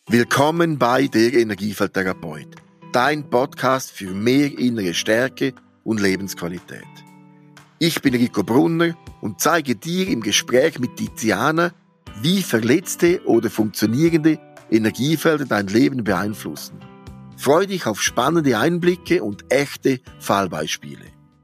Willkommen bei der Energiefeldtherapeut, dein Podcast für mehr innere Stärke und Lebensqualität. Ich bin Rico Brunner und zeige dir im Gespräch mit Tiziana, wie verletzte oder funktionierende Energiefelder dein Leben beeinflussen. Freu dich auf spannende Einblicke und echte Fallbeispiele.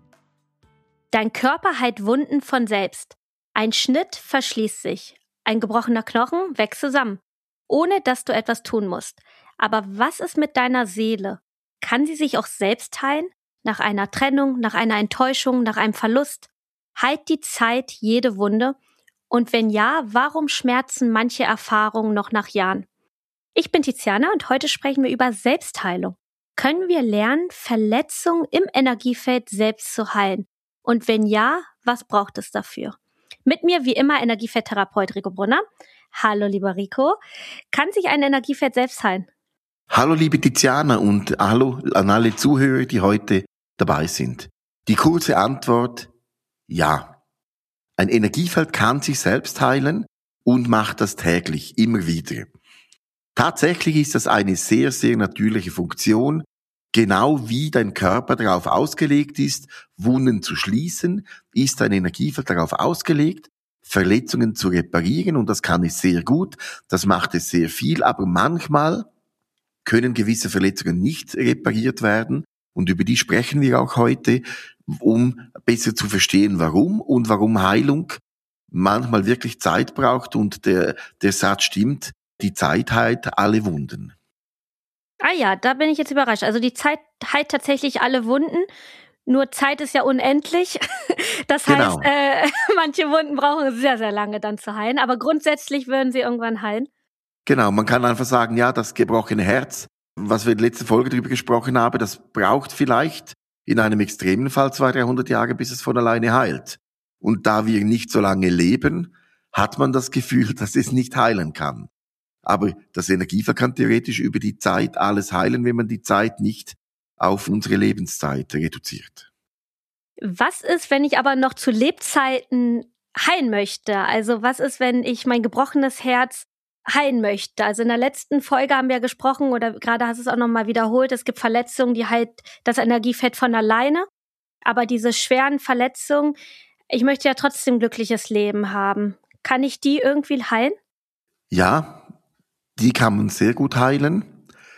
Dein Körper heilt Wunden von selbst. Ein Schnitt verschließt sich. Ein gebrochener Knochen wächst zusammen, ohne dass du etwas tun musst. Aber was ist mit deiner Seele? Kann sie sich auch selbst heilen? Nach einer Trennung, nach einer Enttäuschung, nach einem Verlust? Heilt die Zeit jede Wunde? Und wenn ja, warum schmerzen manche Erfahrungen noch nach Jahren? Ich bin Tiziana und heute sprechen wir über Selbstheilung. Können wir lernen, Verletzungen im Energiefeld selbst zu heilen? Und wenn ja, was braucht es dafür? Mit mir wie immer Energiefeldtherapeut Rico Brunner. Hallo lieber Rico. Kann sich ein Energiefeld selbst heilen? Hallo liebe Tiziana und hallo an alle Zuhörer, die heute dabei sind. Die kurze Antwort: ja. Ein Energiefeld kann sich selbst heilen und macht das täglich, immer wieder. Tatsächlich ist das eine sehr, sehr natürliche Funktion, genau wie dein Körper darauf ausgelegt ist, Wunden zu schließen, ist dein Energiefeld darauf ausgelegt, Verletzungen zu reparieren, und das kann es sehr gut, das macht es sehr viel, aber manchmal können gewisse Verletzungen nicht repariert werden, und über die sprechen wir auch heute, um besser zu verstehen, warum und warum Heilung manchmal wirklich Zeit braucht, und der Satz stimmt: die Zeit heilt alle Wunden. Ah ja, da bin ich jetzt überrascht. Also die Zeit heilt tatsächlich alle Wunden. Nur Zeit ist ja unendlich. Das heißt, Genau. Manche Wunden brauchen sehr, sehr lange dann zu heilen. Aber grundsätzlich würden sie irgendwann heilen. Genau, man kann einfach sagen, ja, das gebrochene Herz, was wir in der letzten Folge darüber gesprochen haben, das braucht vielleicht in einem extremen Fall 200-300 Jahre, bis es von alleine heilt. Und da wir nicht so lange leben, hat man das Gefühl, dass es nicht heilen kann. Aber das Energiefeld kann theoretisch über die Zeit alles heilen, wenn man die Zeit nicht auf unsere Lebenszeit reduziert. Was ist, wenn ich aber noch zu Lebzeiten heilen möchte? Also was ist, wenn ich mein gebrochenes Herz heilen möchte? Also in der letzten Folge haben wir gesprochen, oder gerade hast du es auch nochmal wiederholt, es gibt Verletzungen, die heilt das Energiefeld von alleine. Aber diese schweren Verletzungen, ich möchte ja trotzdem ein glückliches Leben haben. Kann ich die irgendwie heilen? Ja, die kann man sehr gut heilen,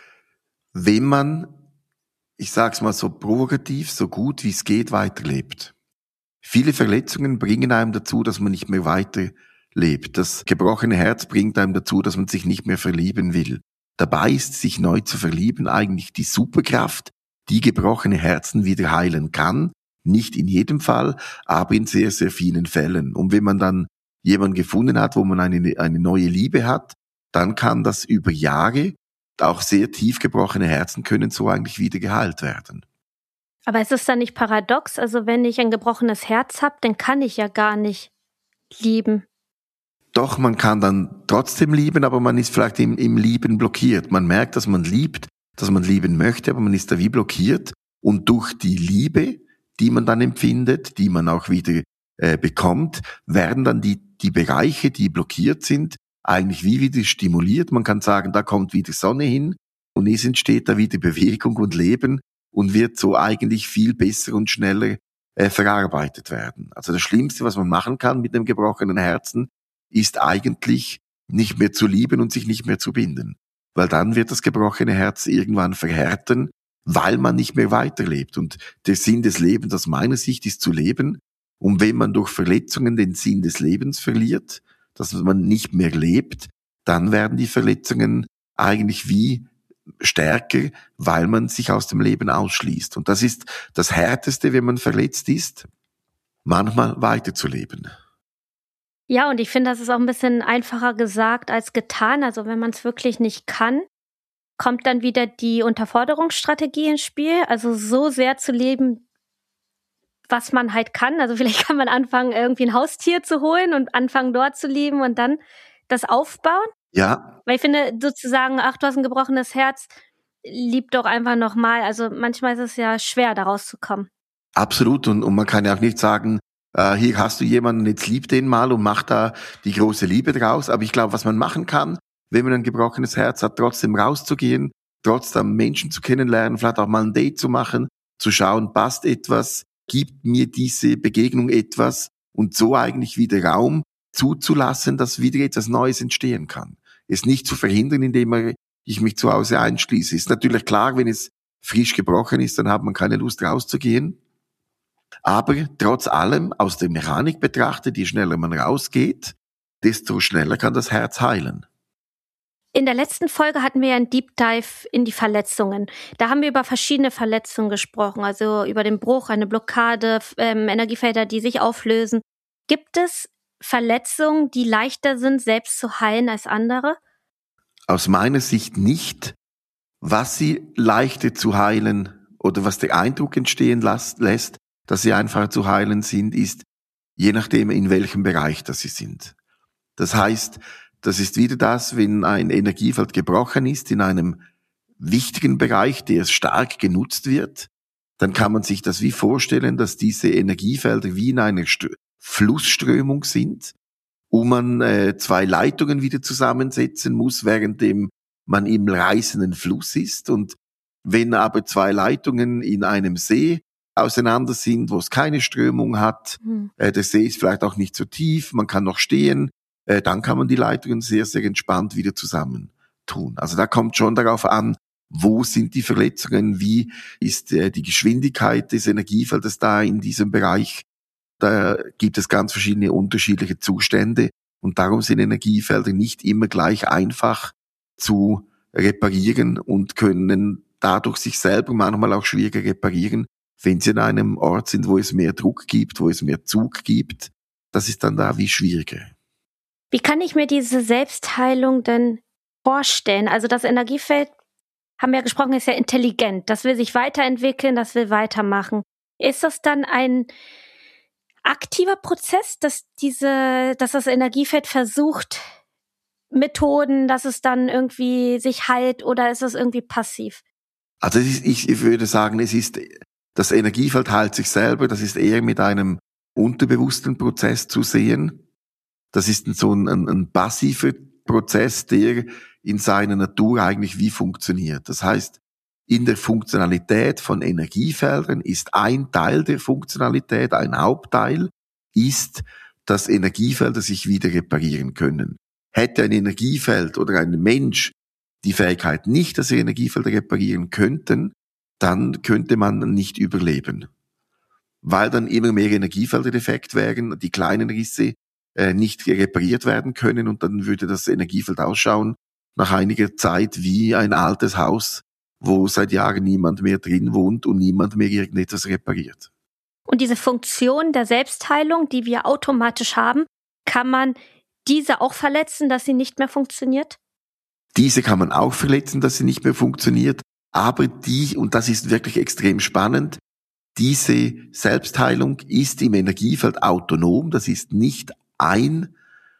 wenn man, ich sag's mal so provokativ, so gut wie es geht, weiterlebt. Viele Verletzungen bringen einem dazu, dass man nicht mehr weiterlebt. Das gebrochene Herz bringt einem dazu, dass man sich nicht mehr verlieben will. Dabei ist sich neu zu verlieben eigentlich die Superkraft, die gebrochene Herzen wieder heilen kann. Nicht in jedem Fall, aber in sehr, sehr vielen Fällen. Und wenn man dann jemanden gefunden hat, wo man eine neue Liebe hat, dann kann das über Jahre, auch sehr tief gebrochene Herzen können so eigentlich wieder geheilt werden. Aber ist es dann nicht paradox? Also wenn ich ein gebrochenes Herz habe, dann kann ich ja gar nicht lieben. Doch, man kann dann trotzdem lieben, aber man ist vielleicht im Lieben blockiert. Man merkt, dass man liebt, dass man lieben möchte, aber man ist da wie blockiert. Und durch die Liebe, die man dann empfindet, die man auch wieder bekommt, werden dann die Bereiche, die blockiert sind, eigentlich wie wieder stimuliert. Man kann sagen, da kommt wieder Sonne hin und es entsteht da wieder Bewegung und Leben und wird so eigentlich viel besser und schneller verarbeitet werden. Also das Schlimmste, was man machen kann mit dem gebrochenen Herzen, ist eigentlich nicht mehr zu lieben und sich nicht mehr zu binden. Weil dann wird das gebrochene Herz irgendwann verhärten, weil man nicht mehr weiterlebt. Und der Sinn des Lebens aus meiner Sicht ist zu leben. Und wenn man durch Verletzungen den Sinn des Lebens verliert, dass man nicht mehr lebt, dann werden die Verletzungen eigentlich wie stärker, weil man sich aus dem Leben ausschließt. Und das ist das Härteste, wenn man verletzt ist, manchmal weiterzuleben. Ja, und ich finde, das ist auch ein bisschen einfacher gesagt als getan. Also wenn man es wirklich nicht kann, kommt dann wieder die Unterforderungsstrategie ins Spiel. Also so sehr zu leben, was man halt kann. Also vielleicht kann man anfangen, irgendwie ein Haustier zu holen und anfangen dort zu leben und dann das aufbauen. Ja. Weil ich finde sozusagen, ach, du hast ein gebrochenes Herz, lieb doch einfach nochmal. Also manchmal ist es ja schwer, da rauszukommen. Absolut. Und man kann ja auch nicht sagen, hier hast du jemanden, jetzt lieb den mal und mach da die große Liebe draus. Aber ich glaube, was man machen kann, wenn man ein gebrochenes Herz hat, trotzdem rauszugehen, trotzdem Menschen zu kennenlernen, vielleicht auch mal ein Date zu machen, zu schauen, passt etwas, gibt mir diese Begegnung etwas und so eigentlich wieder Raum zuzulassen, dass wieder etwas Neues entstehen kann. Es nicht zu verhindern, indem ich mich zu Hause einschließe. Ist natürlich klar, wenn es frisch gebrochen ist, dann hat man keine Lust rauszugehen. Aber trotz allem, aus der Mechanik betrachtet, je schneller man rausgeht, desto schneller kann das Herz heilen. In der letzten Folge hatten wir einen Deep Dive in die Verletzungen. Da haben wir über verschiedene Verletzungen gesprochen, also über den Bruch, eine Blockade, Energiefelder, die sich auflösen. Gibt es Verletzungen, die leichter sind, selbst zu heilen als andere? Aus meiner Sicht nicht. Was sie leichter zu heilen oder was der Eindruck entstehen lässt, dass sie einfacher zu heilen sind, ist je nachdem, in welchem Bereich das sie sind. Das heißt, das ist wieder das, wenn ein Energiefeld gebrochen ist in einem wichtigen Bereich, der stark genutzt wird, dann kann man sich das wie vorstellen, dass diese Energiefelder wie in einer Flussströmung sind, wo man zwei Leitungen wieder zusammensetzen muss, währenddem man im reißenden Fluss ist. Und wenn aber zwei Leitungen in einem See auseinander sind, wo es keine Strömung hat, der See ist vielleicht auch nicht so tief, man kann noch stehen, dann kann man die Leitungen sehr, sehr entspannt wieder zusammentun. Also da kommt schon darauf an, wo sind die Verletzungen, wie ist die Geschwindigkeit des Energiefeldes da in diesem Bereich. Da gibt es ganz verschiedene unterschiedliche Zustände und darum sind Energiefelder nicht immer gleich einfach zu reparieren und können dadurch sich selber manchmal auch schwieriger reparieren, wenn sie an einem Ort sind, wo es mehr Druck gibt, wo es mehr Zug gibt. Das ist dann da wie schwieriger. Wie kann ich mir diese Selbstheilung denn vorstellen? Also das Energiefeld, haben wir ja gesprochen, ist ja intelligent. Das will sich weiterentwickeln, das will weitermachen. Ist das dann ein aktiver Prozess, dass das Energiefeld versucht, Methoden, dass es dann irgendwie sich heilt, oder ist es irgendwie passiv? Also ich würde sagen, das Energiefeld heilt sich selber, das ist eher mit einem unterbewussten Prozess zu sehen. Das ist so ein passiver Prozess, der in seiner Natur eigentlich wie funktioniert. Das heißt, in der Funktionalität von Energiefeldern ist ein Teil der Funktionalität, ein Hauptteil, ist, dass Energiefelder sich wieder reparieren können. Hätte ein Energiefeld oder ein Mensch die Fähigkeit nicht, dass sie Energiefelder reparieren könnten, dann könnte man nicht überleben. Weil dann immer mehr Energiefelder defekt wären, die kleinen Risse nicht repariert werden können und dann würde das Energiefeld ausschauen nach einiger Zeit wie ein altes Haus, wo seit Jahren niemand mehr drin wohnt und niemand mehr irgendetwas repariert. Und diese Funktion der Selbstheilung, die wir automatisch haben, kann man diese auch verletzen, dass sie nicht mehr funktioniert? Diese kann man auch verletzen, dass sie nicht mehr funktioniert, aber und das ist wirklich extrem spannend, diese Selbstheilung ist im Energiefeld autonom, das ist nicht ein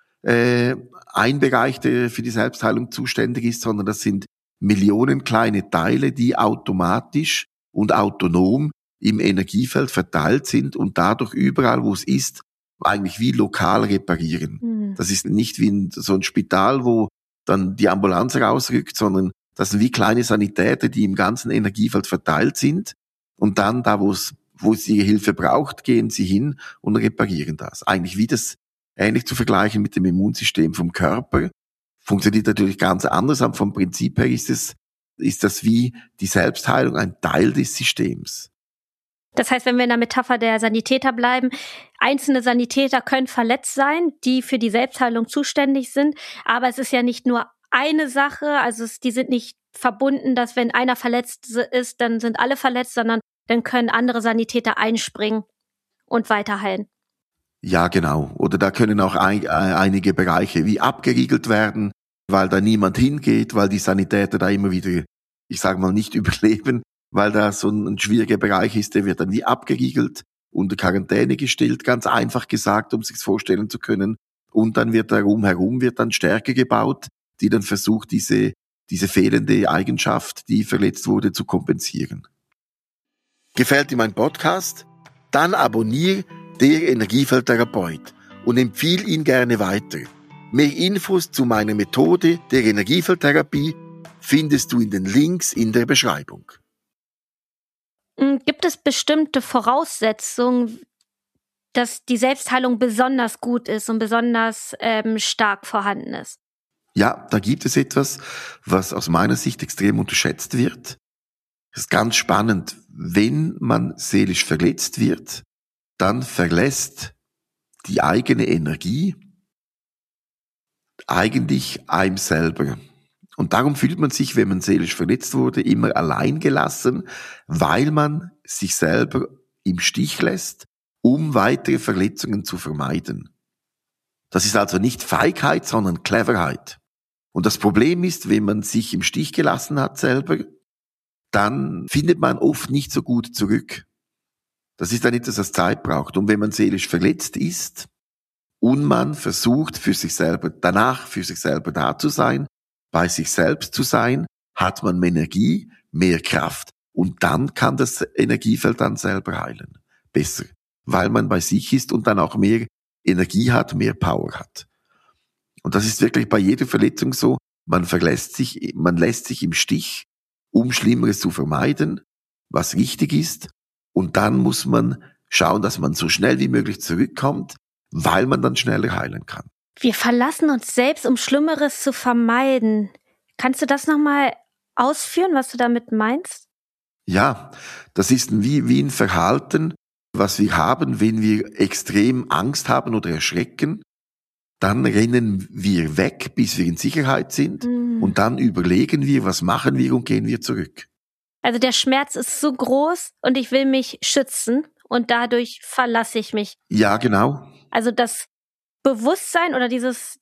Bereich, der für die Selbstheilung zuständig ist, sondern das sind Millionen kleine Teile, die automatisch und autonom im Energiefeld verteilt sind und dadurch überall, wo es ist, eigentlich wie lokal reparieren. Das ist nicht wie so ein Spital, wo dann die Ambulanz rausrückt, sondern das sind wie kleine Sanitäter, die im ganzen Energiefeld verteilt sind und dann da, wo es ihre Hilfe braucht, gehen sie hin und reparieren das. Eigentlich ähnlich zu vergleichen mit dem Immunsystem vom Körper. Funktioniert natürlich ganz anders, aber vom Prinzip her ist das wie die Selbstheilung ein Teil des Systems. Das heißt, wenn wir in der Metapher der Sanitäter bleiben, einzelne Sanitäter können verletzt sein, die für die Selbstheilung zuständig sind, aber es ist ja nicht nur eine Sache, also die sind nicht verbunden, dass wenn einer verletzt ist, dann sind alle verletzt, sondern dann können andere Sanitäter einspringen und weiterheilen. Ja, genau. Oder da können auch einige Bereiche wie abgeriegelt werden, weil da niemand hingeht, weil die Sanitäter da immer wieder, ich sage mal, nicht überleben, weil da so ein schwieriger Bereich ist, der wird dann wie abgeriegelt, unter Quarantäne gestellt, ganz einfach gesagt, um sich's vorstellen zu können. Und dann wird da rumherum dann Stärke gebaut, die dann versucht, diese fehlende Eigenschaft, die verletzt wurde, zu kompensieren. Gefällt dir mein Podcast? Dann abonniere der Energiefeldtherapeut und empfiehl ihn gerne weiter. Mehr Infos zu meiner Methode der Energiefeldtherapie findest du in den Links in der Beschreibung. Gibt es bestimmte Voraussetzungen, dass die Selbstheilung besonders gut ist und besonders stark vorhanden ist? Ja, da gibt es etwas, was aus meiner Sicht extrem unterschätzt wird. Es ist ganz spannend, wenn man seelisch verletzt wird, dann verlässt die eigene Energie eigentlich einem selber. Und darum fühlt man sich, wenn man seelisch verletzt wurde, immer allein gelassen, weil man sich selber im Stich lässt, um weitere Verletzungen zu vermeiden. Das ist also nicht Feigheit, sondern Cleverheit. Und das Problem ist, wenn man sich im Stich gelassen hat selber, dann findet man oft nicht so gut zurück. Das ist dann etwas, was Zeit braucht. Und wenn man seelisch verletzt ist und man versucht, für sich selber da zu sein, bei sich selbst zu sein, hat man mehr Energie, mehr Kraft. Und dann kann das Energiefeld dann selber heilen. Besser. Weil man bei sich ist und dann auch mehr Energie hat, mehr Power hat. Und das ist wirklich bei jeder Verletzung so. Man lässt sich im Stich, um Schlimmeres zu vermeiden, was richtig ist. Und dann muss man schauen, dass man so schnell wie möglich zurückkommt, weil man dann schneller heilen kann. Wir verlassen uns selbst, um Schlimmeres zu vermeiden. Kannst du das nochmal ausführen, was du damit meinst? Ja, das ist wie ein Verhalten, was wir haben, wenn wir extrem Angst haben oder erschrecken. Dann rennen wir weg, bis wir in Sicherheit sind. Und dann überlegen wir, was machen wir und gehen wir zurück. Also der Schmerz ist so groß und ich will mich schützen und dadurch verlasse ich mich. Ja, genau. Also das Bewusstsein oder es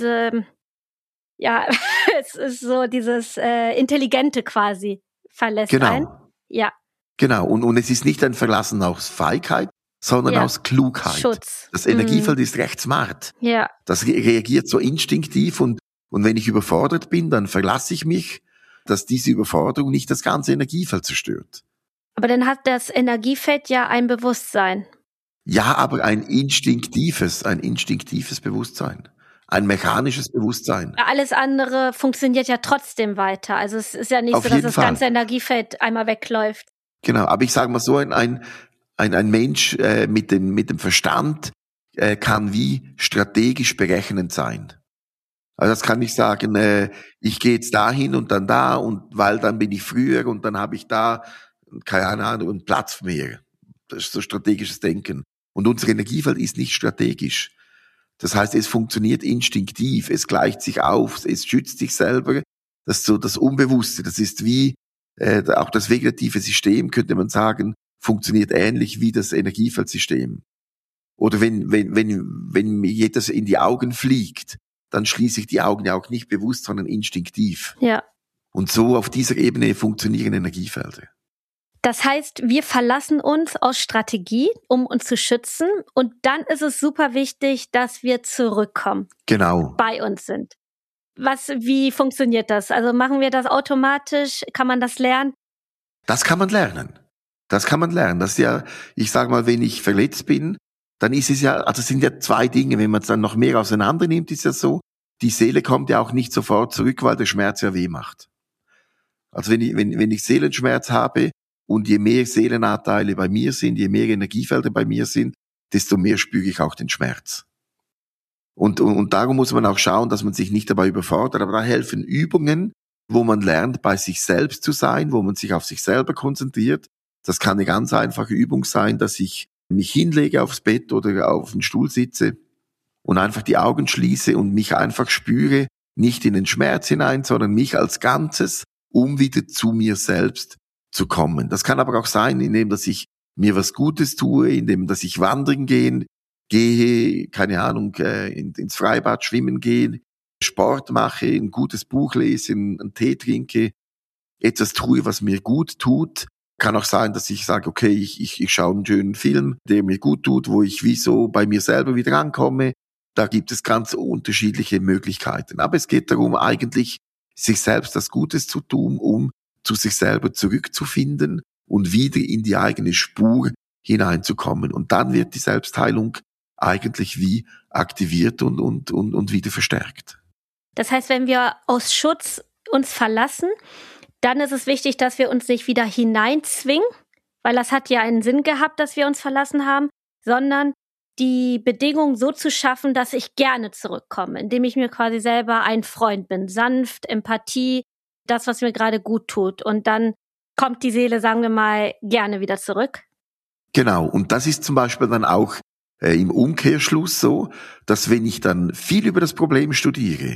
ist so dieses Intelligente quasi verlässt einen. Ja. Genau. Und es ist nicht ein Verlassen aus Feigheit, sondern aus Klugheit. Schutz. Das Energiefeld ist recht smart. Ja. Das reagiert so instinktiv und wenn ich überfordert bin, dann verlasse ich mich, dass diese Überforderung nicht das ganze Energiefeld zerstört. Aber dann hat das Energiefeld ja ein Bewusstsein. Ja, aber ein instinktives Bewusstsein. Ein mechanisches Bewusstsein. Alles andere funktioniert ja trotzdem weiter. Also es ist ja nicht Auf so, dass jeden das Fall. ganze Energiefeld einmal wegläuft. Genau, aber ich sage mal so, ein Mensch mit dem Verstand kann wie strategisch berechnend sein. Also das kann ich sagen, ich gehe jetzt dahin und dann da und weil dann bin ich früher und dann habe ich da, keine Ahnung, einen Platz mehr. Das ist so strategisches Denken. Und unser Energiefeld ist nicht strategisch. Das heißt, es funktioniert instinktiv, es gleicht sich auf, es schützt sich selber. Das ist so das Unbewusste. Das ist wie auch das vegetative System, könnte man sagen, funktioniert ähnlich wie das Energiefeldsystem. Oder wenn mir etwas in die Augen fliegt, dann schließe ich die Augen ja auch nicht bewusst, sondern instinktiv. Ja. Und so auf dieser Ebene funktionieren Energiefelder. Das heißt, wir verlassen uns aus Strategie, um uns zu schützen. Und dann ist es super wichtig, dass wir zurückkommen. Genau. Bei uns sind. Wie funktioniert das? Also machen wir das automatisch? Kann man das lernen? Das kann man lernen. Das ist ja, ich sage mal, wenn ich verletzt bin, dann ist es ja, also es sind ja zwei Dinge, wenn man es dann noch mehr auseinander nimmt, ist ja so, die Seele kommt ja auch nicht sofort zurück, weil der Schmerz ja weh macht. Also wenn ich Seelenschmerz habe und je mehr Seelenanteile bei mir sind, je mehr Energiefelder bei mir sind, desto mehr spüre ich auch den Schmerz. Und darum muss man auch schauen, dass man sich nicht dabei überfordert, aber da helfen Übungen, wo man lernt, bei sich selbst zu sein, wo man sich auf sich selber konzentriert. Das kann eine ganz einfache Übung sein, dass ich mich hinlege aufs Bett oder auf den Stuhl sitze und einfach die Augen schließe und mich einfach spüre, nicht in den Schmerz hinein, sondern mich als Ganzes, um wieder zu mir selbst zu kommen. Das kann aber auch sein, indem dass ich mir was Gutes tue, indem dass ich wandern gehe, keine Ahnung, ins Freibad schwimmen gehe, Sport mache, ein gutes Buch lese, einen Tee trinke, etwas tue, was mir gut tut. Kann auch sein, dass ich sage, okay, ich schaue einen schönen Film, der mir gut tut, wo ich wie so bei mir selber wieder ankomme. Da gibt es ganz unterschiedliche Möglichkeiten. Aber es geht darum, eigentlich sich selbst das Gutes zu tun, um zu sich selber zurückzufinden und wieder in die eigene Spur hineinzukommen. Und dann wird die Selbstheilung eigentlich wie aktiviert und wieder verstärkt. Das heißt, wenn wir aus Schutz uns verlassen, dann ist es wichtig, dass wir uns nicht wieder hineinzwingen, weil das hat ja einen Sinn gehabt, dass wir uns verlassen haben, sondern die Bedingungen so zu schaffen, dass ich gerne zurückkomme, indem ich mir quasi selber ein Freund bin. Sanft, Empathie, das, was mir gerade gut tut. Und dann kommt die Seele, sagen wir mal, gerne wieder zurück. Genau, und das ist zum Beispiel dann auch im Umkehrschluss so, dass wenn ich dann viel über das Problem studiere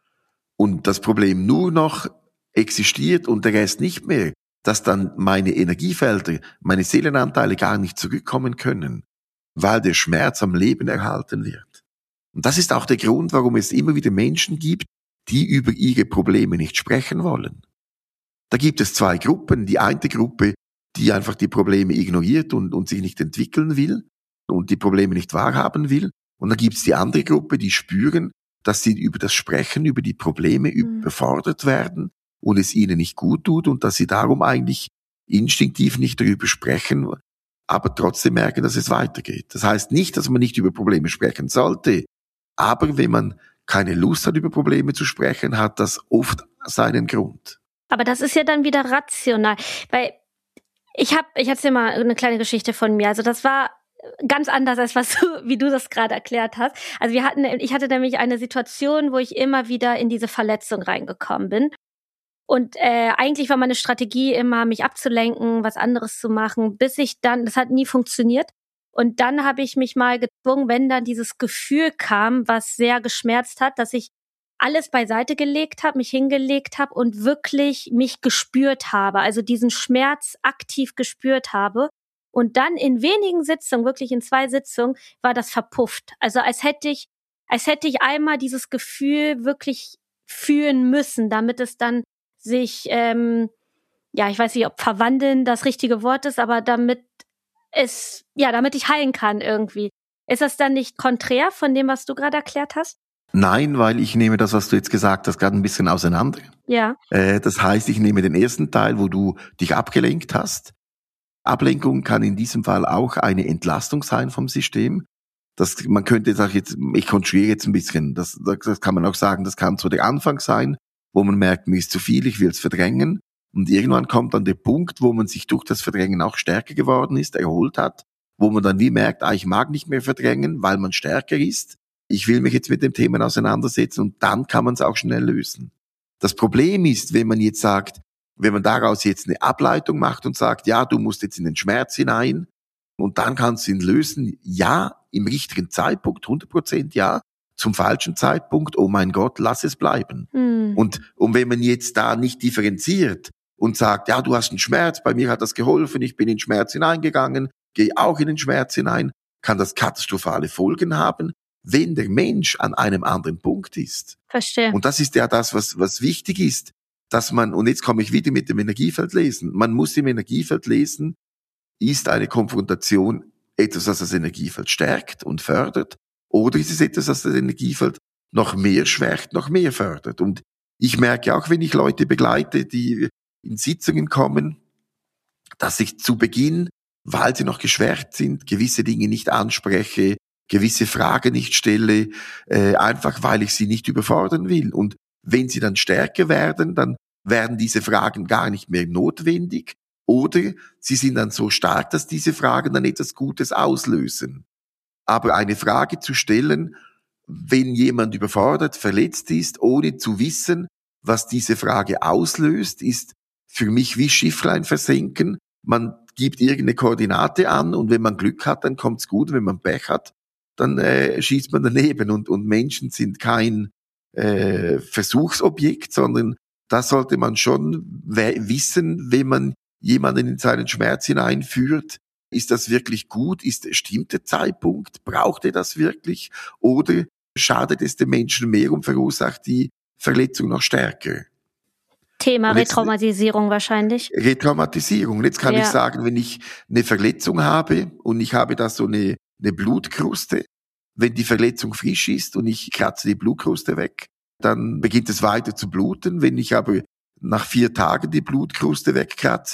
und das Problem nur noch existiert und der Rest nicht mehr, dass dann meine Energiefelder, meine Seelenanteile gar nicht zurückkommen können, weil der Schmerz am Leben erhalten wird. Und das ist auch der Grund, warum es immer wieder Menschen gibt, die über ihre Probleme nicht sprechen wollen. Da gibt es zwei Gruppen. Die eine Gruppe, die einfach die Probleme ignoriert und sich nicht entwickeln will und die Probleme nicht wahrhaben will. Und dann gibt es die andere Gruppe, die spüren, dass sie über das Sprechen, über die Probleme überfordert werden und es ihnen nicht gut tut und dass sie darum eigentlich instinktiv nicht darüber sprechen, aber trotzdem merken, dass es weitergeht. Das heißt nicht, dass man nicht über Probleme sprechen sollte, aber wenn man keine Lust hat, über Probleme zu sprechen, hat das oft seinen Grund. Aber das ist ja dann wieder rational, weil ich erzähle mal eine kleine Geschichte von mir. Also das war ganz anders, als wie du das gerade erklärt hast. Also ich hatte nämlich eine Situation, wo ich immer wieder in diese Verletzung reingekommen bin. Und eigentlich war meine Strategie immer, mich abzulenken, was anderes zu machen, das hat nie funktioniert. Und dann habe ich mich mal gezwungen, wenn dann dieses Gefühl kam, was sehr geschmerzt hat, dass ich alles beiseite gelegt habe, mich hingelegt habe und wirklich mich gespürt habe, also diesen Schmerz aktiv gespürt habe. Und dann in wenigen Sitzungen, wirklich in 2 Sitzungen, war das verpufft. Also als hätte ich einmal dieses Gefühl wirklich fühlen müssen, damit es dann sich, ich weiß nicht, ob verwandeln das richtige Wort ist, aber damit ich heilen kann irgendwie. Ist das dann nicht konträr von dem, was du gerade erklärt hast? Nein, weil ich nehme das, was du jetzt gesagt hast, gerade ein bisschen auseinander. Ja. Das heißt, ich nehme den ersten Teil, wo du dich abgelenkt hast. Ablenkung kann in diesem Fall auch eine Entlastung sein vom System. Man könnte sagen, ich konstruiere jetzt ein bisschen, das kann man auch sagen, das kann so der Anfang sein, wo man merkt, mir ist zu viel, ich will es verdrängen. Und irgendwann kommt dann der Punkt, wo man sich durch das Verdrängen auch stärker geworden ist, erholt hat, wo man dann wie merkt, ich mag nicht mehr verdrängen, weil man stärker ist. Ich will mich jetzt mit dem Thema auseinandersetzen und dann kann man es auch schnell lösen. Das Problem ist, wenn man daraus jetzt eine Ableitung macht und sagt, ja, du musst jetzt in den Schmerz hinein und dann kannst du ihn lösen, ja, im richtigen Zeitpunkt, 100% ja, zum falschen Zeitpunkt, oh mein Gott, lass es bleiben. Und wenn man jetzt da nicht differenziert und sagt, ja, du hast einen Schmerz, bei mir hat das geholfen, ich bin in den Schmerz hineingegangen, gehe auch in den Schmerz hinein, kann das katastrophale Folgen haben, wenn der Mensch an einem anderen Punkt ist. Verstehe. Und das ist ja das, was wichtig ist, dass man, und jetzt komme ich wieder mit dem Energiefeld lesen, man muss im Energiefeld lesen, ist eine Konfrontation etwas, das das Energiefeld stärkt und fördert, oder ist es etwas, das das Energiefeld noch mehr schwächt, noch mehr fördert? Und ich merke auch, wenn ich Leute begleite, die in Sitzungen kommen, dass ich zu Beginn, weil sie noch geschwächt sind, gewisse Dinge nicht anspreche, gewisse Fragen nicht stelle, einfach weil ich sie nicht überfordern will. Und wenn sie dann stärker werden, dann werden diese Fragen gar nicht mehr notwendig oder sie sind dann so stark, dass diese Fragen dann etwas Gutes auslösen. Aber eine Frage zu stellen, wenn jemand überfordert, verletzt ist, ohne zu wissen, was diese Frage auslöst, ist für mich wie Schifflein versenken. Man gibt irgendeine Koordinate an und wenn man Glück hat, dann kommt's gut. Wenn man Pech hat, dann schießt man daneben. Und Menschen sind kein Versuchsobjekt, sondern das sollte man schon wissen, wenn man jemanden in seinen Schmerz hineinführt. Ist das wirklich gut? Stimmt der Zeitpunkt? Braucht er das wirklich? Oder schadet es dem Menschen mehr und verursacht die Verletzung noch stärker? Thema Retraumatisierung wahrscheinlich. Retraumatisierung. Und jetzt kann ich sagen, wenn ich eine Verletzung habe und ich habe da so eine Blutkruste, wenn die Verletzung frisch ist und ich kratze die Blutkruste weg, dann beginnt es weiter zu bluten. Wenn ich aber nach 4 Tagen die Blutkruste wegkratze,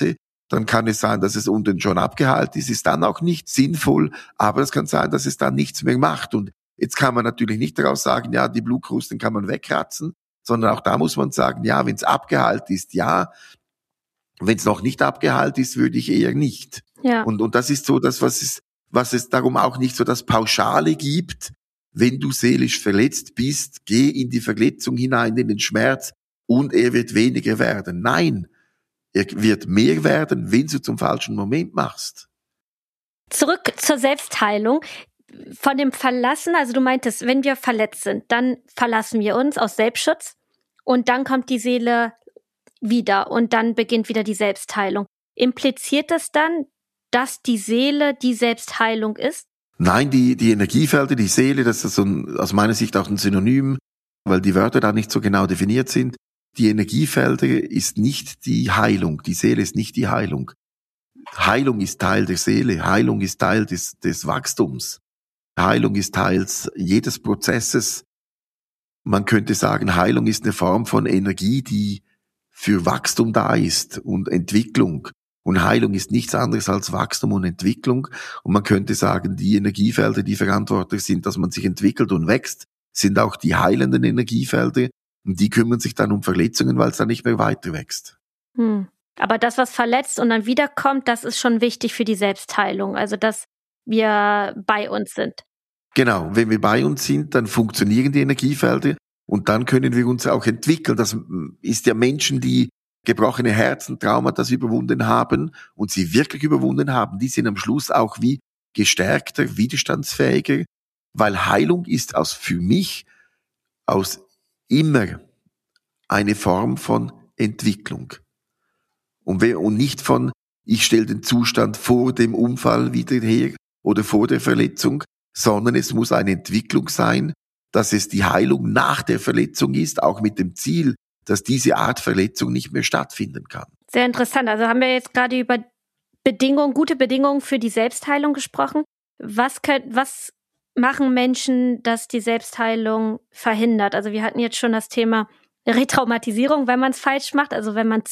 dann kann es sein, dass es unten schon abgeheilt ist dann auch nicht sinnvoll, aber es kann sein, dass es dann nichts mehr macht. Und jetzt kann man natürlich nicht daraus sagen, ja, die Blutkrusten kann man wegkratzen, sondern auch da muss man sagen, ja, wenn es abgeheilt ist, ja, wenn es noch nicht abgeheilt ist, würde ich eher nicht. Ja. Und das ist so das, was es darum auch nicht so das Pauschale gibt. Wenn du seelisch verletzt bist, geh in die Verletzung hinein, in den Schmerz und er wird weniger werden. Nein, er wird mehr werden, wenn du zum falschen Moment machst. Zurück zur Selbstheilung. Von dem Verlassen, also du meintest, wenn wir verletzt sind, dann verlassen wir uns aus Selbstschutz und dann kommt die Seele wieder und dann beginnt wieder die Selbstheilung. Impliziert das dann, dass die Seele die Selbstheilung ist? Nein, die Energiefelder, die Seele, das ist aus meiner Sicht auch ein Synonym, weil die Wörter da nicht so genau definiert sind. Die Energiefelder ist nicht die Heilung, die Seele ist nicht die Heilung. Heilung ist Teil der Seele, Heilung ist Teil des Wachstums. Heilung ist Teil jedes Prozesses. Man könnte sagen, Heilung ist eine Form von Energie, die für Wachstum da ist und Entwicklung. Und Heilung ist nichts anderes als Wachstum und Entwicklung. Und man könnte sagen, die Energiefelder, die verantwortlich sind, dass man sich entwickelt und wächst, sind auch die heilenden Energiefelder. Und die kümmern sich dann um Verletzungen, weil es dann nicht mehr weiter wächst. Aber das, was verletzt und dann wiederkommt, das ist schon wichtig für die Selbstheilung. Also, dass wir bei uns sind. Genau, wenn wir bei uns sind, dann funktionieren die Energiefelder und dann können wir uns auch entwickeln. Das ist ja Menschen, die gebrochene Herzen, Traumata überwunden haben und sie wirklich überwunden haben, die sind am Schluss auch wie gestärkter, widerstandsfähiger, weil Heilung ist für mich aus immer eine Form von Entwicklung. Und nicht von, ich stelle den Zustand vor dem Unfall wieder her oder vor der Verletzung, sondern es muss eine Entwicklung sein, dass es die Heilung nach der Verletzung ist, auch mit dem Ziel, dass diese Art Verletzung nicht mehr stattfinden kann. Sehr interessant. Also haben wir jetzt gerade über gute Bedingungen für die Selbstheilung gesprochen. Was machen Menschen, dass die Selbstheilung verhindert? Also wir hatten jetzt schon das Thema Retraumatisierung, wenn man es falsch macht, also wenn man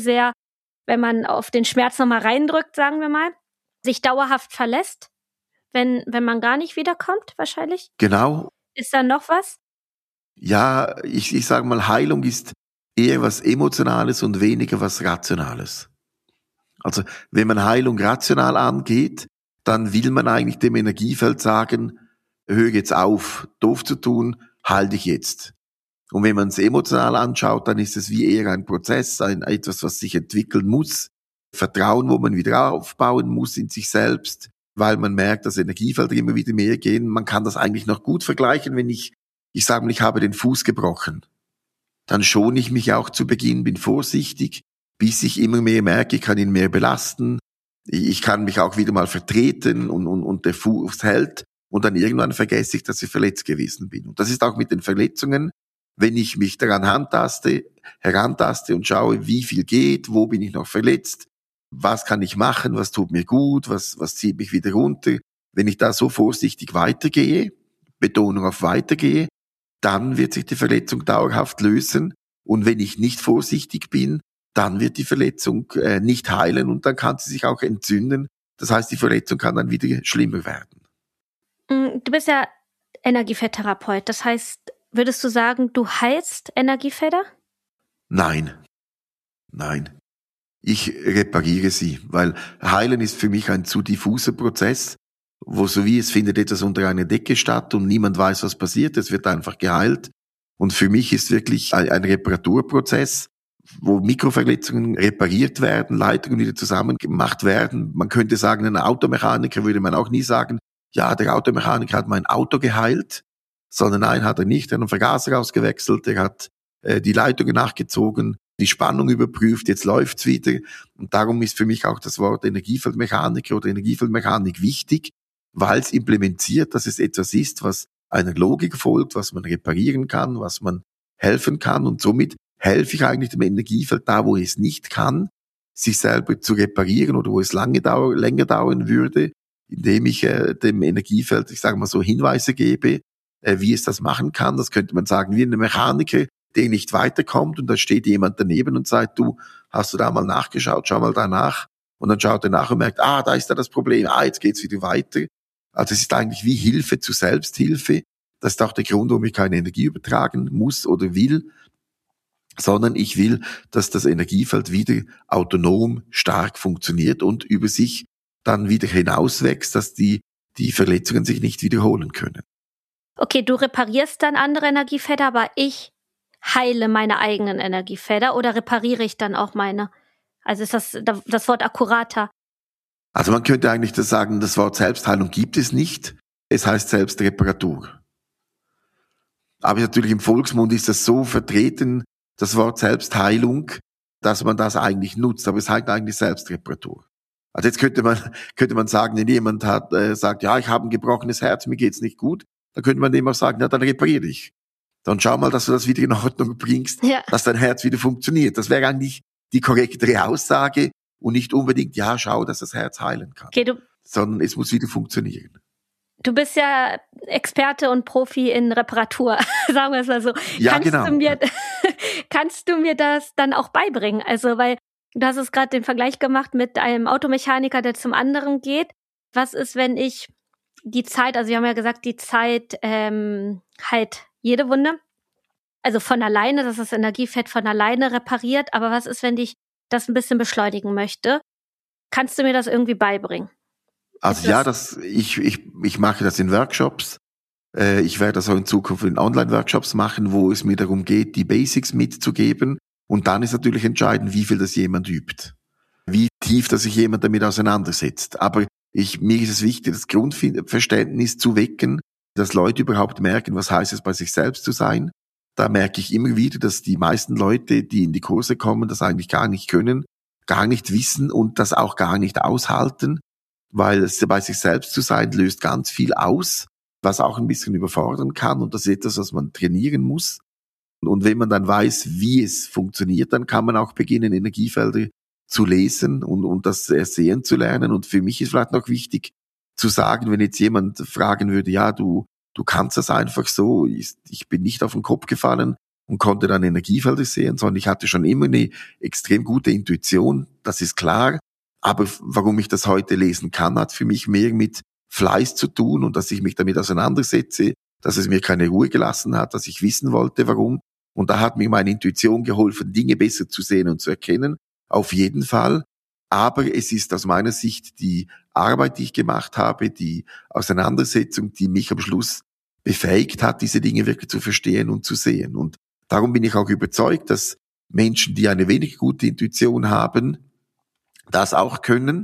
auf den Schmerz nochmal reindrückt, sagen wir mal, sich dauerhaft verlässt, wenn man gar nicht wiederkommt, wahrscheinlich. Genau. Ist da noch was? Ja, ich sage mal, Heilung ist eher was Emotionales und weniger was Rationales. Also wenn man Heilung rational angeht, dann will man eigentlich dem Energiefeld sagen, hör jetzt auf, doof zu tun, heil dich jetzt. Und wenn man es emotional anschaut, dann ist es wie eher ein Prozess, etwas, was sich entwickeln muss. Vertrauen, wo man wieder aufbauen muss in sich selbst, weil man merkt, dass Energiefelder immer wieder mehr gehen. Man kann das eigentlich noch gut vergleichen, wenn ich sage mal, ich habe den Fuß gebrochen. Dann schone ich mich auch zu Beginn, bin vorsichtig, bis ich immer mehr merke, ich kann ihn mehr belasten. Ich kann mich auch wieder mal vertreten und der Fuß hält. Und dann irgendwann vergesse ich, dass ich verletzt gewesen bin. Und das ist auch mit den Verletzungen. Wenn ich mich daran herantaste und schaue, wie viel geht, wo bin ich noch verletzt, was kann ich machen, was tut mir gut, was zieht mich wieder runter. Wenn ich da so vorsichtig weitergehe, Betonung auf weitergehe, dann wird sich die Verletzung dauerhaft lösen. Und wenn ich nicht vorsichtig bin, dann wird die Verletzung nicht heilen und dann kann sie sich auch entzünden. Das heißt, die Verletzung kann dann wieder schlimmer werden. Du bist ja Energiefeldtherapeut. Das heißt, würdest du sagen, du heilst Energiefelder? Nein. Ich repariere sie, weil Heilen ist für mich ein zu diffuser Prozess, wo so wie es findet etwas unter einer Decke statt und niemand weiß, was passiert. Es wird einfach geheilt. Und für mich ist wirklich ein Reparaturprozess, wo Mikroverletzungen repariert werden, Leitungen wieder zusammengemacht werden. Man könnte sagen, ein Automechaniker würde man auch nie sagen, ja, der Automechaniker hat mein Auto geheilt, sondern nein, hat er nicht. Er hat einen Vergaser ausgewechselt, er hat die Leitungen nachgezogen, die Spannung überprüft, jetzt läuft's wieder. Und darum ist für mich auch das Wort Energiefeldmechaniker oder Energiefeldmechanik wichtig, weil es implementiert, dass es etwas ist, was einer Logik folgt, was man reparieren kann, was man helfen kann. Und somit helfe ich eigentlich dem Energiefeld da, wo es nicht kann, sich selber zu reparieren oder wo es länger dauern würde, indem ich dem Energiefeld, ich sage mal so, Hinweise gebe, wie es das machen kann. Das könnte man sagen, wie ein Mechaniker, der nicht weiterkommt und da steht jemand daneben und sagt, du, hast du da mal nachgeschaut, schau mal danach. und dann schaut er nach und merkt, da ist da das Problem, jetzt geht's wieder weiter. Also es ist eigentlich wie Hilfe zu Selbsthilfe. Das ist auch der Grund, warum ich keine Energie übertragen muss oder will, sondern ich will, dass das Energiefeld wieder autonom stark funktioniert und über sich dann wieder hinauswächst, dass die Verletzungen sich nicht wiederholen können. Okay, du reparierst dann andere Energiefelder, aber ich heile meine eigenen Energiefelder oder repariere ich dann auch meine? Also ist das Wort akkurater? Also man könnte eigentlich das sagen, das Wort Selbstheilung gibt es nicht. Es heißt Selbstreparatur. Aber natürlich im Volksmund ist das so vertreten, das Wort Selbstheilung, dass man das eigentlich nutzt. Aber es heißt eigentlich Selbstreparatur. Also jetzt könnte man sagen, wenn jemand sagt, ja, ich habe ein gebrochenes Herz, mir geht's nicht gut, dann könnte man dem auch sagen, ja, dann repariere dich. Dann schau mal, dass du das wieder in Ordnung bringst, dass dein Herz wieder funktioniert. Das wäre eigentlich die korrektere Aussage und nicht unbedingt, ja, schau, dass das Herz heilen kann. Okay, sondern es muss wieder funktionieren. Du bist ja Experte und Profi in Reparatur, sagen wir es mal so. Ja, genau. Kannst du mir das dann auch beibringen? Also, weil du hast es gerade den Vergleich gemacht mit einem Automechaniker, der zum anderen geht. Was ist, wenn ich die Zeit, also wir haben ja gesagt, die Zeit heilt jede Wunde. Also von alleine, dass das Energiefeld von alleine repariert. Aber was ist, wenn ich das ein bisschen beschleunigen möchte? Kannst du mir das irgendwie beibringen? Also ja, ich mache das in Workshops. Ich werde das auch in Zukunft in Online-Workshops machen, wo es mir darum geht, die Basics mitzugeben. Und dann ist natürlich entscheidend, wie viel das jemand übt. Wie tief, dass sich jemand damit auseinandersetzt. Aber mir ist es wichtig, das Grundverständnis zu wecken, dass Leute überhaupt merken, was heißt es, bei sich selbst zu sein. Da merke ich immer wieder, dass die meisten Leute, die in die Kurse kommen, das eigentlich gar nicht können, gar nicht wissen und das auch gar nicht aushalten. Weil es bei sich selbst zu sein, löst ganz viel aus, was auch ein bisschen überfordern kann. Und das ist etwas, was man trainieren muss. Und wenn man dann weiß, wie es funktioniert, dann kann man auch beginnen, Energiefelder zu lesen und das sehen zu lernen. Und für mich ist vielleicht noch wichtig zu sagen, wenn jetzt jemand fragen würde, ja, du kannst das einfach so, ich bin nicht auf den Kopf gefallen und konnte dann Energiefelder sehen, sondern ich hatte schon immer eine extrem gute Intuition, das ist klar. Aber warum ich das heute lesen kann, hat für mich mehr mit Fleiß zu tun und dass ich mich damit auseinandersetze, dass es mir keine Ruhe gelassen hat, dass ich wissen wollte, warum. Und da hat mir meine Intuition geholfen, Dinge besser zu sehen und zu erkennen. Auf jeden Fall. Aber es ist aus meiner Sicht die Arbeit, die ich gemacht habe, die Auseinandersetzung, die mich am Schluss befähigt hat, diese Dinge wirklich zu verstehen und zu sehen. Und darum bin ich auch überzeugt, dass Menschen, die eine wenig gute Intuition haben, das auch können,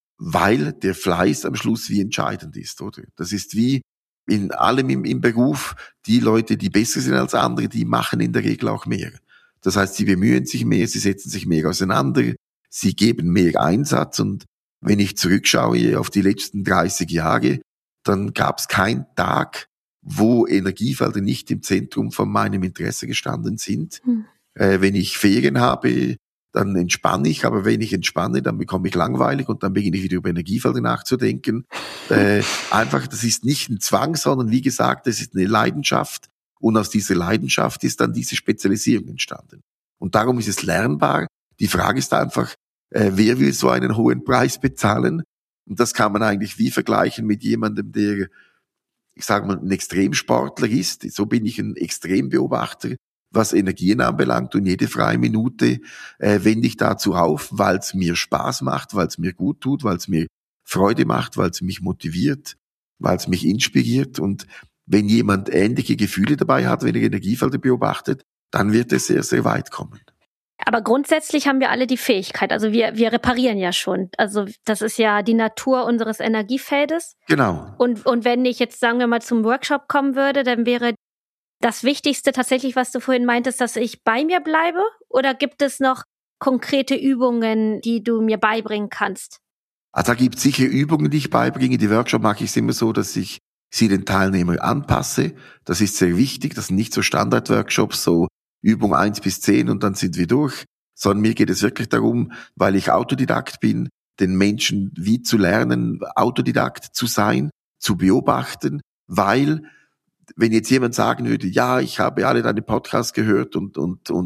weil der Fleiß am Schluss wie entscheidend ist, oder? Das ist wie in allem im Beruf, die Leute, die besser sind als andere, die machen in der Regel auch mehr. Das heißt, sie bemühen sich mehr, sie setzen sich mehr auseinander, sie geben mehr Einsatz und wenn ich zurückschaue auf die letzten 30 Jahre, dann gab es keinen Tag, wo Energiefelder nicht im Zentrum von meinem Interesse gestanden sind. Wenn ich Ferien habe, dann entspanne ich, aber wenn ich entspanne, dann bekomme ich langweilig und dann beginne ich wieder über Energiefelder nachzudenken. Einfach, das ist nicht ein Zwang, sondern wie gesagt, das ist eine Leidenschaft und aus dieser Leidenschaft ist dann diese Spezialisierung entstanden. Und darum ist es lernbar. Die Frage ist einfach, wer will so einen hohen Preis bezahlen? Und das kann man eigentlich wie vergleichen mit jemandem, der, ich sage mal, ein Extremsportler ist. So bin ich ein Extrembeobachter, was Energien anbelangt und jede freie Minute wende ich dazu auf, weil es mir Spaß macht, weil es mir gut tut, weil es mir Freude macht, weil es mich motiviert, weil es mich inspiriert. Und wenn jemand ähnliche Gefühle dabei hat, wenn er Energiefelder beobachtet, dann wird er sehr, sehr weit kommen. Aber grundsätzlich haben wir alle die Fähigkeit, also wir reparieren ja schon. Also das ist ja die Natur unseres Energiefeldes. Genau. Und wenn ich jetzt, sagen wir mal, zum Workshop kommen würde, dann wäre das Wichtigste tatsächlich, was du vorhin meintest, dass ich bei mir bleibe? Oder gibt es noch konkrete Übungen, die du mir beibringen kannst? Also da gibt es sicher Übungen, die ich beibringe. Die Workshop mache ich es immer so, dass ich sie den Teilnehmern anpasse. Das ist sehr wichtig. Das sind nicht so Standard-Workshops, so Übung 1 bis 10 und dann sind wir durch. Sondern mir geht es wirklich darum, weil ich Autodidakt bin, den Menschen wie zu lernen, Autodidakt zu sein, zu beobachten, weil wenn jetzt jemand sagen würde, ja, ich habe alle deine Podcasts gehört und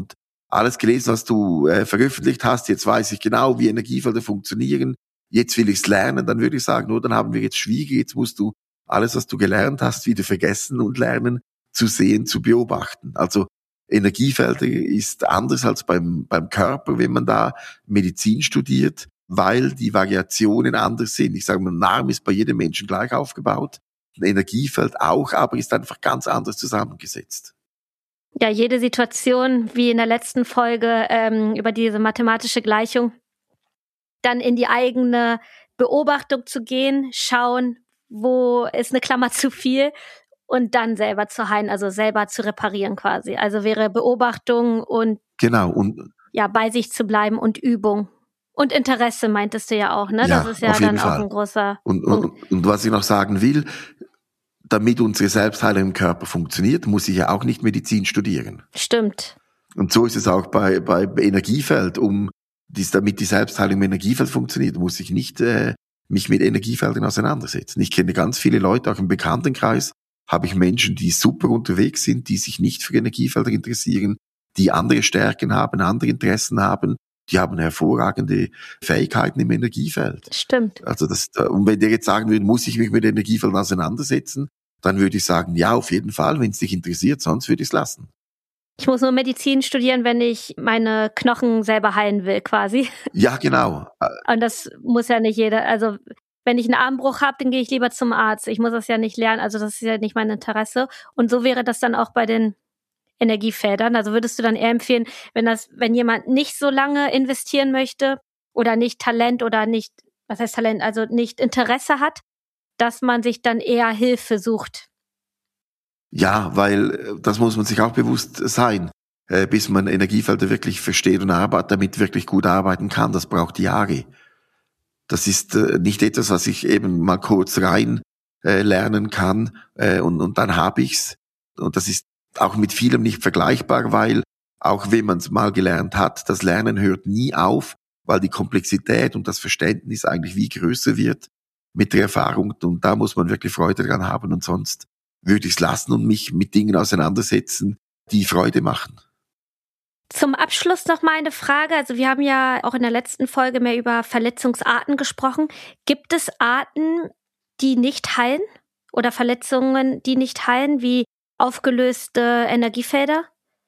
alles gelesen, was du veröffentlicht hast, jetzt weiß ich genau, wie Energiefelder funktionieren, jetzt will ich's lernen, dann würde ich sagen, dann haben wir jetzt Schwiege, jetzt musst du alles, was du gelernt hast, wieder vergessen und lernen, zu sehen, zu beobachten. Also Energiefelder ist anders als beim Körper, wenn man da Medizin studiert, weil die Variationen anders sind. Ich sage mal, ein Arm ist bei jedem Menschen gleich aufgebaut, ein Energiefeld auch, aber ist einfach ganz anders zusammengesetzt. Ja, jede Situation, wie in der letzten Folge über diese mathematische Gleichung, dann in die eigene Beobachtung zu gehen, schauen, wo ist eine Klammer zu viel und dann selber zu heilen, also selber zu reparieren quasi. Also wäre Beobachtung und genau und ja, bei sich zu bleiben und Übung. Und Interesse meintest du ja auch, ne? Ja, das ist ja auf jeden dann Fall. Auch ein großer und Punkt. Und was ich noch sagen will, damit unsere Selbstheilung im Körper funktioniert, muss ich ja auch nicht Medizin studieren. Stimmt. Und so ist es auch bei Energiefeld. Damit die Selbstheilung im Energiefeld funktioniert, muss ich nicht mich mit Energiefeldern auseinandersetzen. Ich kenne ganz viele Leute, auch im Bekanntenkreis habe ich Menschen, die super unterwegs sind, die sich nicht für Energiefelder interessieren, die andere Stärken haben, andere Interessen haben, die haben hervorragende Fähigkeiten im Energiefeld. Stimmt. Also und wenn der jetzt sagen würde, muss ich mich mit Energiefeldern auseinandersetzen, dann würde ich sagen, ja, auf jeden Fall, wenn es dich interessiert, sonst würde ich es lassen. Ich muss nur Medizin studieren, wenn ich meine Knochen selber heilen will, quasi. Ja, genau. Und das muss ja nicht jeder, also wenn ich einen Armbruch habe, dann gehe ich lieber zum Arzt. Ich muss das ja nicht lernen, also das ist ja nicht mein Interesse. Und so wäre das dann auch bei den Energiefeldern. Also würdest du dann eher empfehlen, wenn jemand nicht so lange investieren möchte oder nicht Talent oder nicht, was heißt Talent, also nicht Interesse hat, dass man sich dann eher Hilfe sucht? Ja, weil das muss man sich auch bewusst sein, bis man Energiefelder wirklich versteht und damit wirklich gut arbeiten kann. Das braucht Jahre. Das ist nicht etwas, was ich eben mal kurz rein lernen kann und dann habe ich's. Und das ist auch mit vielem nicht vergleichbar, weil auch wenn man es mal gelernt hat, das Lernen hört nie auf, weil die Komplexität und das Verständnis eigentlich wie größer wird mit der Erfahrung. Und da muss man wirklich Freude dran haben und sonst würde ich es lassen und mich mit Dingen auseinandersetzen, die Freude machen. Zum Abschluss noch mal eine Frage. Also wir haben ja auch in der letzten Folge mehr über Verletzungsarten gesprochen. Gibt es Arten, die nicht heilen oder Verletzungen, die nicht heilen, wie aufgelöste Energiefelder?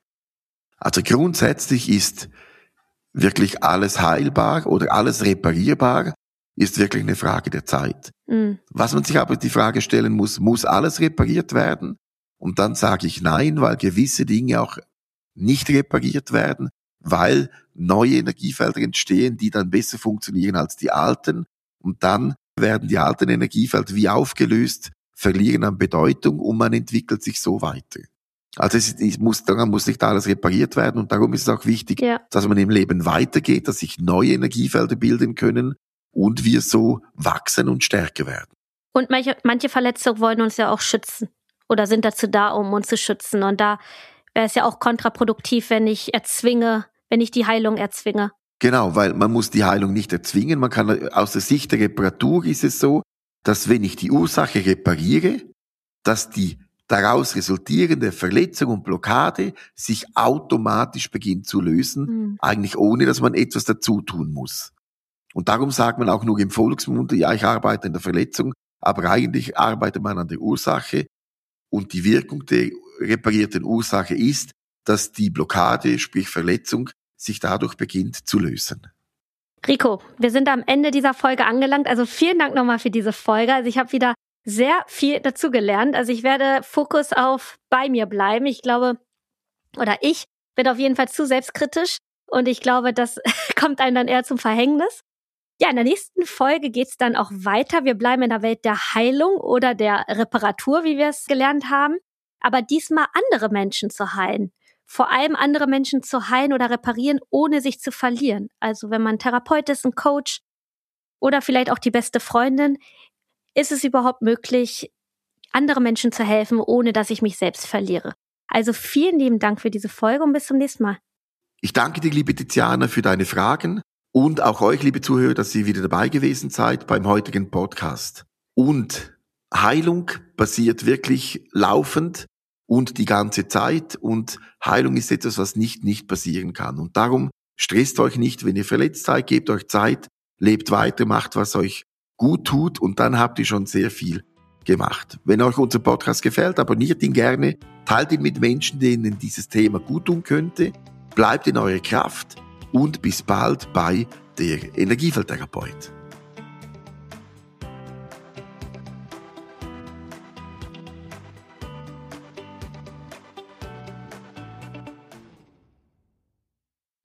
Also grundsätzlich ist wirklich alles heilbar oder alles reparierbar, ist wirklich eine Frage der Zeit. Mhm. Was man sich aber die Frage stellen muss alles repariert werden? Und dann sage ich nein, weil gewisse Dinge auch nicht repariert werden, weil neue Energiefelder entstehen, die dann besser funktionieren als die alten. Und dann werden die alten Energiefelder wie aufgelöst, verlieren an Bedeutung und man entwickelt sich so weiter. Also daran muss nicht alles repariert werden und darum ist es auch wichtig, dass man im Leben weitergeht, dass sich neue Energiefelder bilden können und wir so wachsen und stärker werden. Und manche Verletzungen wollen uns ja auch schützen oder sind dazu da, um uns zu schützen. Und da wäre es ja auch kontraproduktiv, wenn ich die Heilung erzwinge. Genau, weil man muss die Heilung nicht erzwingen. Man kann aus der Sicht der Reparatur ist es so, dass wenn ich die Ursache repariere, dass die daraus resultierende Verletzung und Blockade sich automatisch beginnt zu lösen, eigentlich ohne, dass man etwas dazu tun muss. Und darum sagt man auch nur im Volksmund, ja, ich arbeite an der Verletzung, aber eigentlich arbeitet man an der Ursache und die Wirkung der reparierten Ursache ist, dass die Blockade, sprich Verletzung, sich dadurch beginnt zu lösen. Rico, wir sind am Ende dieser Folge angelangt. Also vielen Dank nochmal für diese Folge. Also ich habe wieder sehr viel dazu gelernt. Also ich werde Fokus auf bei mir bleiben. Ich bin auf jeden Fall zu selbstkritisch und ich glaube, das kommt einem dann eher zum Verhängnis. Ja, in der nächsten Folge geht's dann auch weiter. Wir bleiben in der Welt der Heilung oder der Reparatur, wie wir es gelernt haben. Aber diesmal andere Menschen zu heilen. Vor allem andere Menschen zu heilen oder reparieren, ohne sich zu verlieren. Also wenn man Therapeut ist, ein Coach oder vielleicht auch die beste Freundin, ist es überhaupt möglich, anderen Menschen zu helfen, ohne dass ich mich selbst verliere. Also vielen lieben Dank für diese Folge und bis zum nächsten Mal. Ich danke dir, liebe Tiziana, für deine Fragen und auch euch, liebe Zuhörer, dass ihr wieder dabei gewesen seid beim heutigen Podcast. Und Heilung passiert wirklich laufend und die ganze Zeit. Und Heilung ist etwas, was nicht passieren kann. Und darum stresst euch nicht, wenn ihr verletzt seid, gebt euch Zeit, lebt weiter, macht, was euch gut tut und dann habt ihr schon sehr viel gemacht. Wenn euch unser Podcast gefällt, abonniert ihn gerne, teilt ihn mit Menschen, denen dieses Thema gut tun könnte, bleibt in eurer Kraft und bis bald bei der Energiefeldtherapeut.